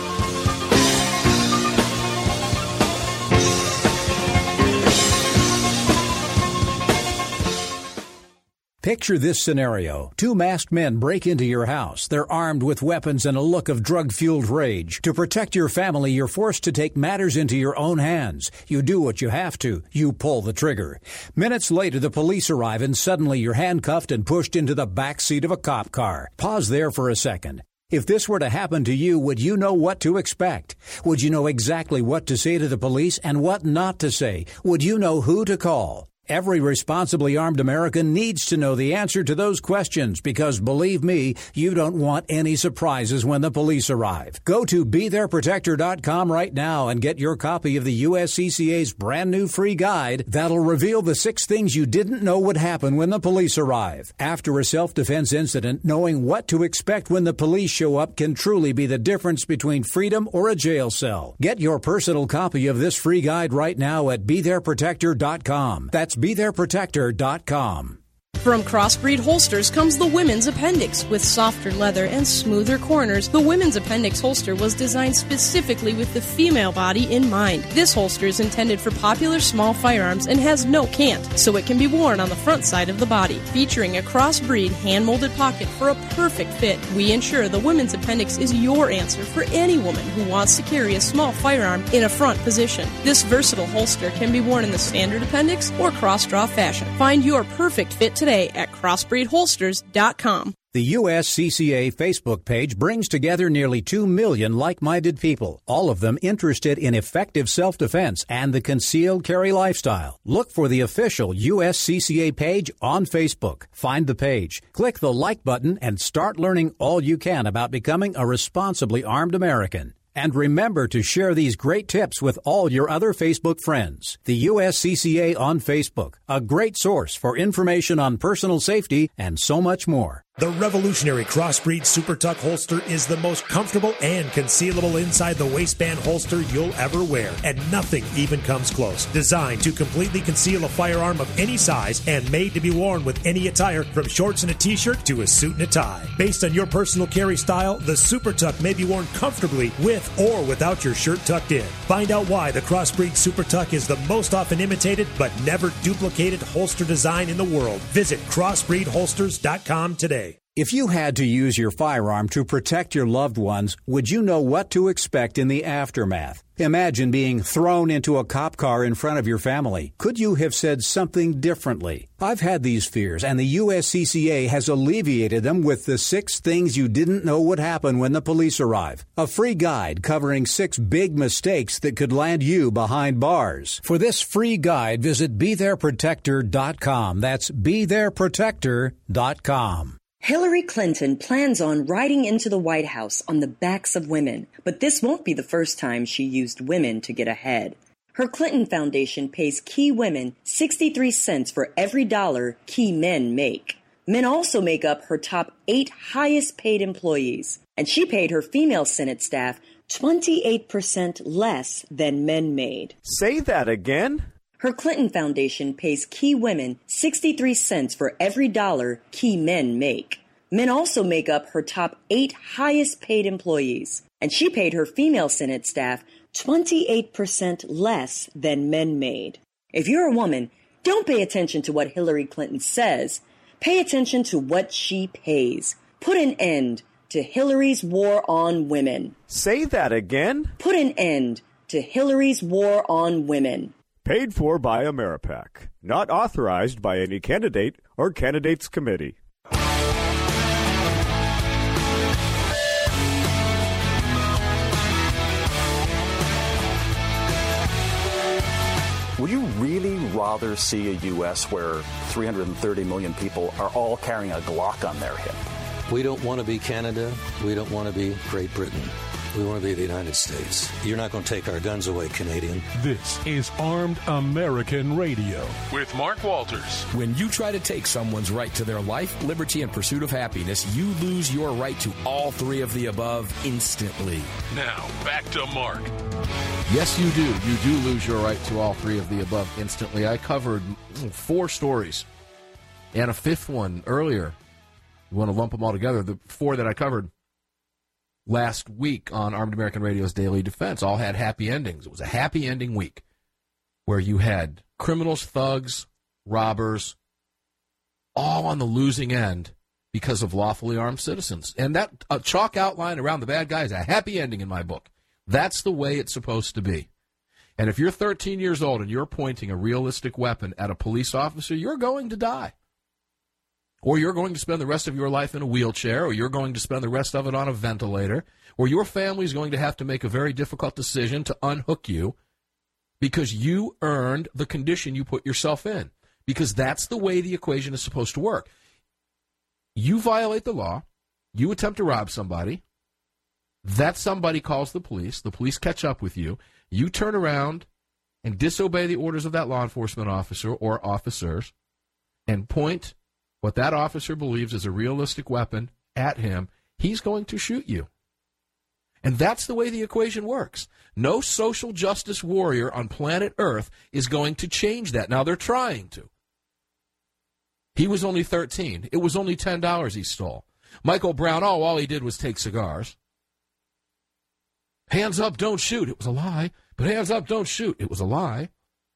Speaker 10: Picture this scenario. Two masked men break into your house. They're armed with weapons and a look of drug-fueled rage. To protect your family, you're forced to take matters into your own hands. You do what you have to. You pull the trigger. Minutes later, the police arrive and suddenly you're handcuffed and pushed into the back seat of a cop car. Pause there for a second. If this were to happen to you, would you know what to expect? Would you know exactly what to say to the police and what not to say? Would you know who to call? Every responsibly armed American needs to know the answer to those questions because, believe me, you don't want any surprises when the police arrive. Go to be there protector dot com right now and get your copy of the U S C C A's brand new free guide that'll reveal the six things you didn't know would happen when the police arrive. After a self-defense incident, knowing what to expect when the police show up can truly be the difference between freedom or a jail cell. Get your personal copy of this free guide right now at be there protector dot com. That's be there protector dot com.
Speaker 9: From Crossbreed Holsters comes the Women's Appendix. With softer leather and smoother corners, the Women's Appendix holster was designed specifically with the female body in mind. This holster is intended for popular small firearms and has no cant, so it can be worn on the front side of the body. Featuring a crossbreed hand-molded pocket for a perfect fit, we ensure the Women's Appendix is your answer for any woman who wants to carry a small firearm in a front position. This versatile holster can be worn in the standard appendix or cross-draw fashion. Find your perfect fit today at crossbreed holsters dot com.
Speaker 10: The U S C C A Facebook page brings together nearly two million like-minded people, all of them interested in effective self-defense and the concealed carry lifestyle. Look for the official U S C C A page on Facebook. Find the page, click the like button, and start learning all you can about becoming a responsibly armed American. And remember to share these great tips with all your other Facebook friends. The U S C C A on Facebook, a great source for information on personal safety and so much more.
Speaker 8: The revolutionary Crossbreed Super Tuck holster is the most comfortable and concealable inside the waistband holster you'll ever wear, and nothing even comes close. Designed to completely conceal a firearm of any size and made to be worn with any attire, from shorts and a t-shirt to a suit and a tie. Based on your personal carry style, the Super Tuck may be worn comfortably with or without your shirt tucked in. Find out why the Crossbreed Super Tuck is the most often imitated but never duplicated holster design in the world. Visit crossbreed holsters dot com today.
Speaker 10: If you had to use your firearm to protect your loved ones, would you know what to expect in the aftermath? Imagine being thrown into a cop car in front of your family. Could you have said something differently? I've had these fears, and the U S C C A has alleviated them with the six things you didn't know would happen when the police arrive. A free guide covering six big mistakes that could land you behind bars. For this free guide, visit be there protector dot com. That's be there protector dot com.
Speaker 13: Hillary Clinton plans on riding into the White House on the backs of women, but this won't be the first time she used women to get ahead. Her Clinton Foundation pays key women sixty-three cents for every dollar key men make. Men also make up her top eight highest paid employees, and she paid her female Senate staff twenty-eight percent less than men made.
Speaker 14: Say that again?
Speaker 13: Her Clinton Foundation pays key women sixty-three cents for every dollar key men make. Men also make up her top eight highest paid employees, and she paid her female Senate staff twenty-eight percent less than men made. If you're a woman, don't pay attention to what Hillary Clinton says. Pay attention to what she pays. Put an end to Hillary's war on women.
Speaker 14: Say that again?
Speaker 13: Put an end to Hillary's war on women.
Speaker 14: Paid for by Ameripac. Not authorized by any candidate or candidates committee.
Speaker 15: Would you really rather see a U S where three hundred thirty million people are all carrying a Glock on their hip?
Speaker 16: We don't want to be Canada. We don't want to be Great Britain. We want to be the United States. You're not going to take our guns away, Canadian.
Speaker 1: This is Armed American Radio with Mark Walters.
Speaker 17: When you try to take someone's right to their life, liberty, and pursuit of happiness, you lose your right to all three of the above instantly.
Speaker 1: Now, back to Mark.
Speaker 2: Yes, you do. You do lose your right to all three of the above instantly. I covered four stories and a fifth one earlier. You want to lump them all together. The four that I covered last week on Armed American Radio's Daily Defense all had happy endings. It was a happy ending week where you had criminals, thugs, robbers, all on the losing end because of lawfully armed citizens. And that a chalk outline around the bad guy is a happy ending in my book. That's the way it's supposed to be. And if you're thirteen years old and you're pointing a realistic weapon at a police officer, you're going to die. Or you're going to spend the rest of your life in a wheelchair, or you're going to spend the rest of it on a ventilator, or your family's going to have to make a very difficult decision to unhook you because you earned the condition you put yourself in. Because that's the way the equation is supposed to work. You violate the law, you attempt to rob somebody, that somebody calls the police, the police catch up with you, you turn around and disobey the orders of that law enforcement officer or officers and point what that officer believes is a realistic weapon at him, he's going to shoot you. And that's the way the equation works. No social justice warrior on planet Earth is going to change that. Now, they're trying to. He was only thirteen. It was only ten dollars he stole. Michael Brown, oh, all he did was take cigars. Hands up, don't shoot. It was a lie. But hands up, don't shoot. It was a lie.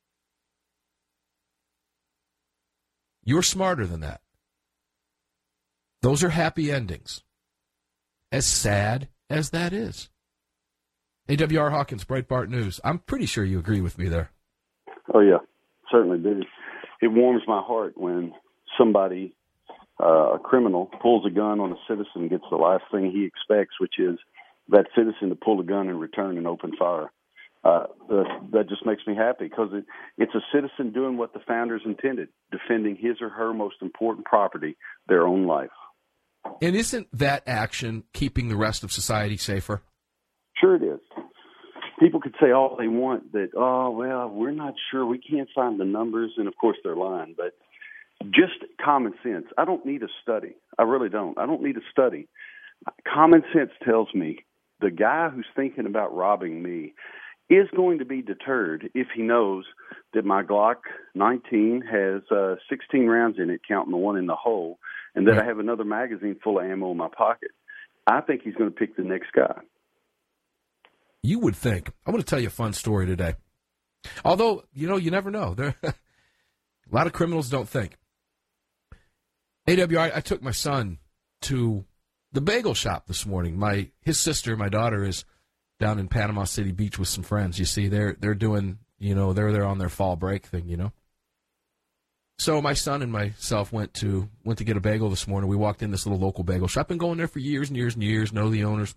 Speaker 2: You're smarter than that. Those are happy endings. As sad as that is. A W R Hawkins, Breitbart News. I'm pretty sure you agree with me there.
Speaker 6: Oh, yeah. Certainly do. It warms my heart when somebody uh, a criminal pulls a gun on a citizen and gets the last thing he expects, which is that citizen to pull a gun and return and open fire. Uh, that, that just makes me happy because it, it's a citizen doing what the founders intended, defending his or her most important property, their own life.
Speaker 2: And isn't that action keeping the rest of society safer?
Speaker 6: Sure it is. People could say all they want that, oh, well, we're not sure. We can't find the numbers. And, of course, they're lying. But just common sense. I don't need a study. I really don't. I don't need a study. Common sense tells me the guy who's thinking about robbing me is going to be deterred if he knows that my Glock nineteen has uh, sixteen rounds in it, counting the one in the hole, and that I have another magazine full of ammo in my pocket. I think he's going to pick the next guy.
Speaker 2: You would think. I'm going to tell you a fun story today. Although, you know, you never know. There, a lot of criminals don't think. A W, I, I took my son to the bagel shop this morning. My his sister, my daughter, is down in Panama City Beach with some friends. You see, they're they're doing, you know, they're there on their fall break thing, you know. So my son and myself went to went to get a bagel this morning. We walked in this little local bagel shop. Been going there for years and years and years. Know the owners.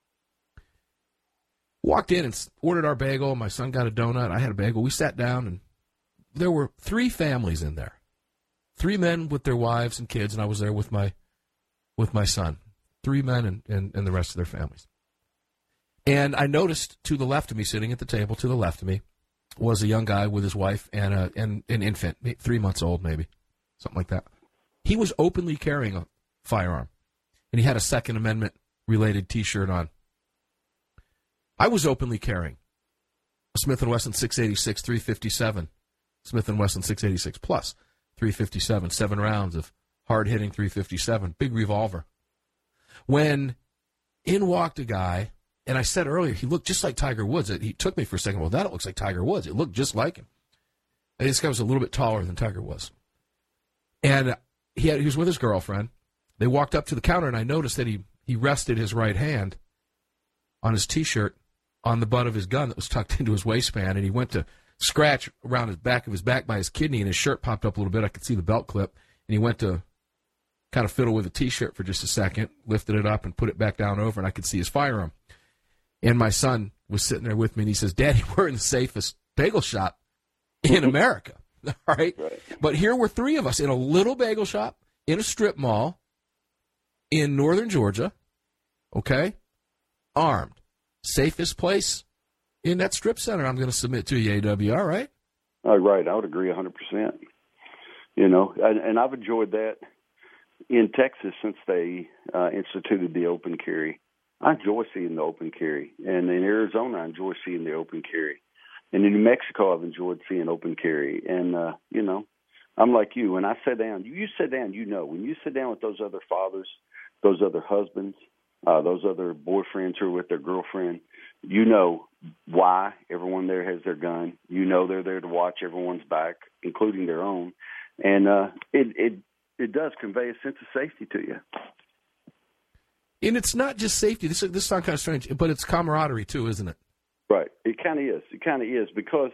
Speaker 2: Walked in and ordered our bagel. My son got a donut. I had a bagel. We sat down, and there were three families in there. Three men with their wives and kids, and I was there with my with my son. Three men and, and, and the rest of their families. And I noticed to the left of me, sitting at the table to the left of me, was a young guy with his wife and, a, and an infant, three months old maybe, something like that. He was openly carrying a firearm, and he had a Second Amendment-related T-shirt on. I was openly carrying a Smith and Wesson six eighty-six three fifty-seven, Smith and Wesson six eighty-six plus three fifty-seven, seven rounds of hard-hitting three fifty-seven, big revolver. When in walked a guy, and I said earlier, he looked just like Tiger Woods. He took me for a second. Well, that looks like Tiger Woods. It looked just like him. And this guy was a little bit taller than Tiger was. And he, had, he was with his girlfriend. They walked up to the counter, and I noticed that he, he rested his right hand on his T-shirt on the butt of his gun that was tucked into his waistband, and he went to scratch around the back of his back by his kidney, and his shirt popped up a little bit. I could see the belt clip, and he went to kind of fiddle with the T-shirt for just a second, lifted it up and put it back down over, and I could see his firearm. And my son was sitting there with me, and he says, Daddy, we're in the safest bagel shop in America. All right? right? But here were three of us in a little bagel shop in a strip mall in northern Georgia, okay, armed. Safest place in that strip center. I'm going to submit to you, A W, all right?
Speaker 6: Oh, right. I would agree one hundred percent. You know, and, and I've enjoyed that in Texas since they uh, instituted the open carry. I enjoy seeing the open carry. And in Arizona, I enjoy seeing the open carry. And in New Mexico, I've enjoyed seeing open carry. And, uh, you know, I'm like you. When I sit down, you, you sit down, you know. When you sit down with those other fathers, those other husbands, uh, those other boyfriends who are with their girlfriend, you know why everyone there has their gun. You know they're there to watch everyone's back, including their own. And uh, it, it, it does convey a sense of safety to you.
Speaker 2: And it's not just safety. This this sounds kind of strange, but it's camaraderie too, isn't it?
Speaker 6: Right. It kind of is. It kind of is because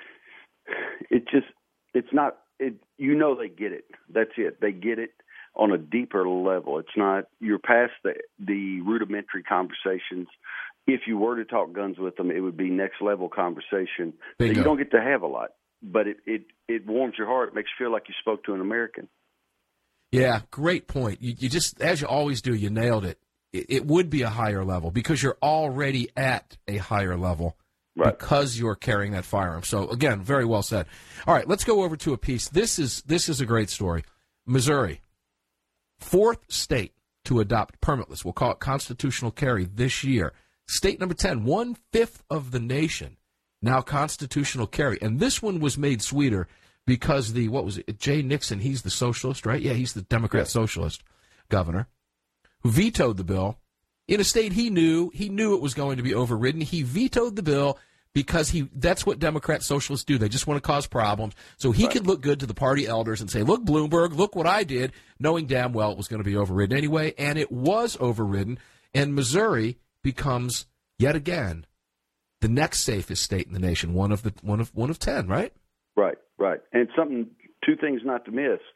Speaker 6: it just it's not. It you know they get it. That's it. They get it on a deeper level. It's not you're past the the rudimentary conversations. If you were to talk guns with them, it would be next level conversation that you don't get to have a lot. But it, it, it warms your heart. It makes you feel like you spoke to an American.
Speaker 2: Yeah, great point. You, you just, as you always do, you nailed it. it. It would be a higher level because you're already at a higher level right. because you're carrying that firearm. So, again, very well said. All right, let's go over to a piece. This is this is a great story. Missouri, fourth state to adopt permitless. We'll call it constitutional carry this year. State number ten, one-fifth of the nation, now constitutional carry. And this one was made sweeter because the, what was it, Jay Nixon, he's the socialist, right? Yeah, he's the Democrat yeah. socialist governor, who vetoed the bill in a state he knew, he knew it was going to be overridden. He vetoed the bill because he that's what Democrat socialists do. They just want to cause problems. So he right. could look good to the party elders and say, look, Bloomberg, look what I did, knowing damn well it was going to be overridden anyway. And it was overridden. And Missouri becomes yet again the next safest state in the nation, one of the one of one of ten, right?
Speaker 6: Right, right. And something, two things not to miss.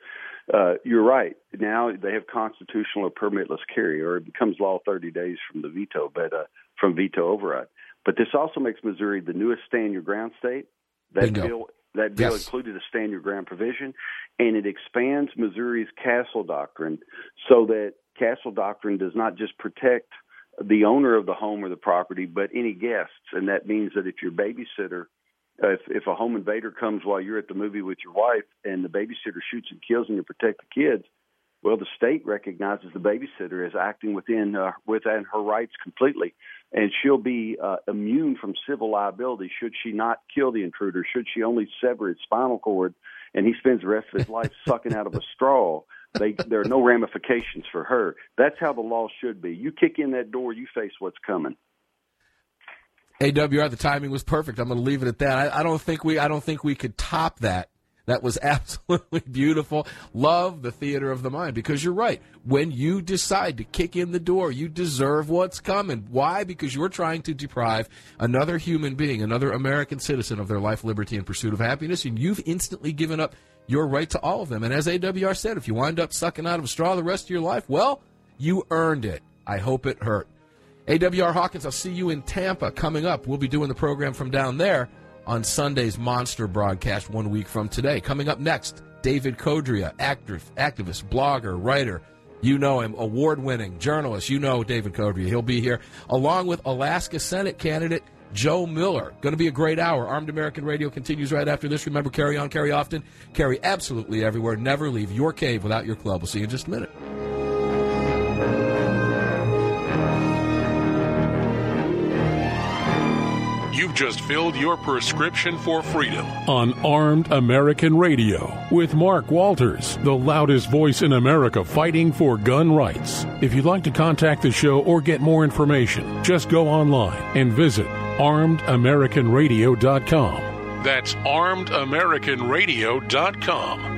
Speaker 6: uh, you're right. Now they have constitutional or permitless carry, or it becomes law thirty days from the veto, but uh, from veto override. But this also makes Missouri the newest stand your ground state. That
Speaker 2: Bingo.
Speaker 6: bill that bill
Speaker 2: Yes.
Speaker 6: included a stand your ground provision, and it expands Missouri's Castle Doctrine so that Castle Doctrine does not just protect the owner of the home or the property, but any guests. And that means that if your babysitter, uh, if, if a home invader comes while you're at the movie with your wife and the babysitter shoots and kills and you protect the kids, well, the state recognizes the babysitter as acting within uh, within her rights completely, and she'll be uh, immune from civil liability should she not kill the intruder, should she only sever his spinal cord, and he spends the rest of his life sucking out of a straw. They, there are no ramifications for her. That's how the law should be. You kick in that door, you face what's coming.
Speaker 2: A W R, the timing was perfect. I'm going to leave it at that. I, I don't think we I don't think we could top that. That was absolutely beautiful. Love the theater of the mind, because you're right. When you decide to kick in the door, you deserve what's coming. Why? Because you're trying to deprive another human being, another American citizen, of their life, liberty, and pursuit of happiness, and you've instantly given up your right to all of them. And as A W R said, if you wind up sucking out of a straw the rest of your life, well, you earned it. I hope it hurt. A W R Hawkins, I'll see you in Tampa coming up. We'll be doing the program from down there on Sunday's Monster broadcast one week from today. Coming up next, David Codrea, actor, activist, blogger, writer. You know him, award-winning journalist. You know David Codrea. He'll be here, along with Alaska Senate candidate Joe Miller. Going to be a great hour. Armed American Radio continues right after this. Remember, carry on, carry often, carry absolutely everywhere. Never leave your cave without your club. We'll see you in just a minute.
Speaker 1: You've just filled your prescription for freedom on Armed American Radio with Mark Walters, the loudest voice in America fighting for gun rights. If you'd like to contact the show or get more information, just go online and visit armed american radio dot com. That's armed american radio dot com.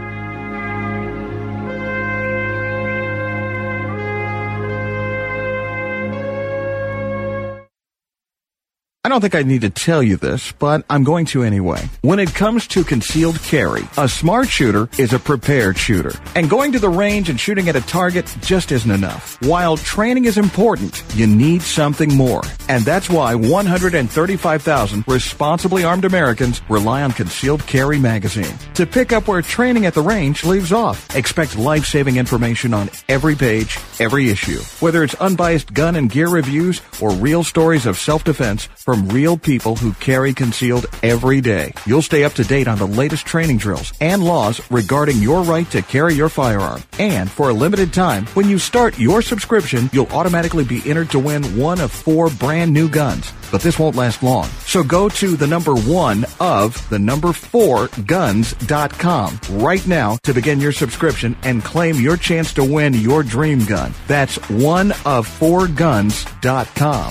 Speaker 7: I don't think I need to tell you this, but I'm going to anyway. When it comes to concealed carry, a smart shooter is a prepared shooter. And going to the range and shooting at a target just isn't enough. While training is important, you need something more. And that's why one hundred thirty-five thousand responsibly armed Americans rely on Concealed Carry magazine. To pick up where training at the range leaves off, expect life-saving information on every page, every issue. Whether it's unbiased gun and gear reviews or real stories of self-defense from real people who carry concealed every day. You'll stay up to date on the latest training drills and laws regarding your right to carry your firearm. And for a limited time, when you start your subscription, you'll automatically be entered to win one of four brand new guns. But this won't last long. So go to the number one of the number four guns dot com right now to begin your subscription and claim your chance to win your dream gun. That's one of four guns dot com.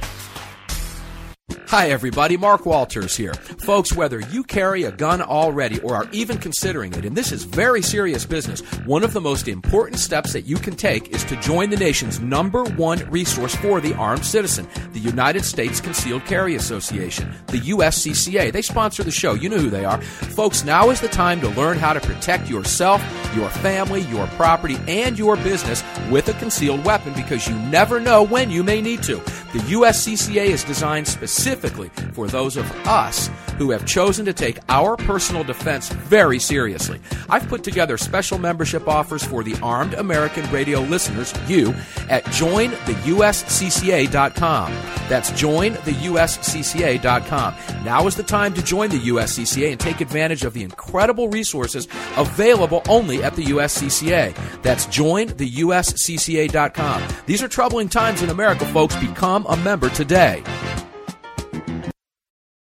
Speaker 2: Hi, everybody. Mark Walters here. Folks, whether you carry a gun already or are even considering it, and this is very serious business, one of the most important steps that you can take is to join the nation's number one resource for the armed citizen, the United States Concealed Carry Association, the U S C C A. They sponsor the show. You know who they are. Folks, now is the time to learn how to protect yourself, your family, your property, and your business with a concealed weapon, because you never know when you may need to. The U S C C A is designed specifically for those of us who have chosen to take our personal defense very seriously. I've put together special membership offers for the Armed American Radio listeners, you, at join the U S C C A dot com. That's join the U S C C A dot com. Now is the time to join the U S C C A and take advantage of the incredible resources available only at the U S C C A. That's join the U S C C A dot com. These are troubling times in America, folks. Become a member today.